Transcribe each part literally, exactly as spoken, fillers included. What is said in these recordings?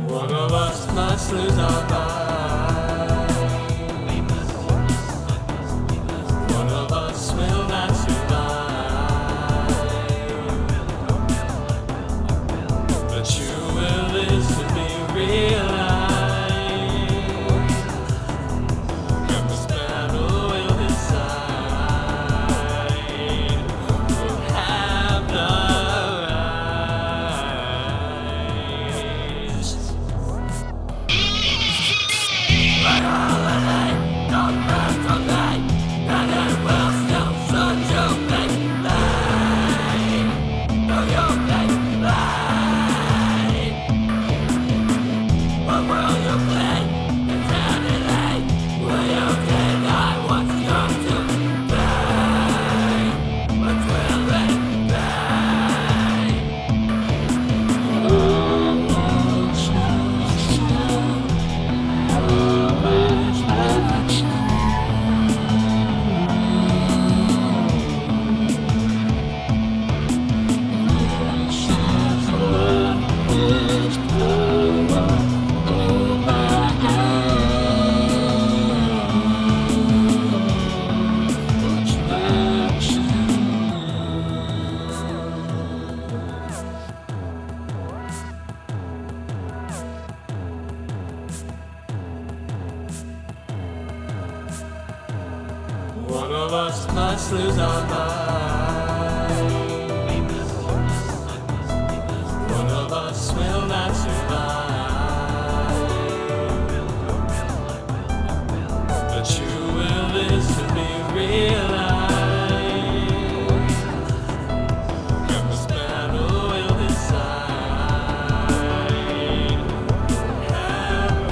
One of us must lose our mind. One of us will not survive. The true will is to be realized. And this battle will decide who'll have the One of us must lose our mind. One of us will not survive. The true will is to be realized. And this battle will decide. Have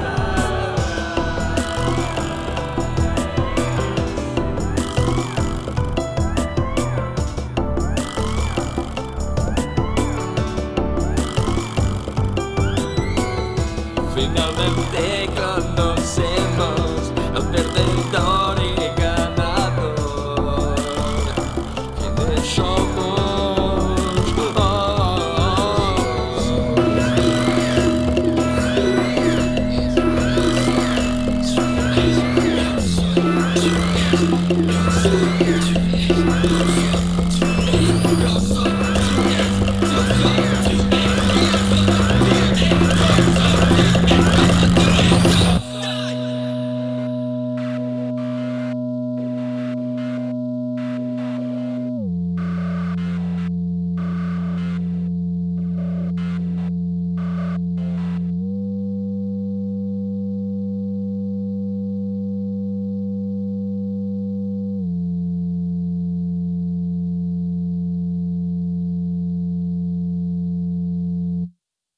finalmente conocer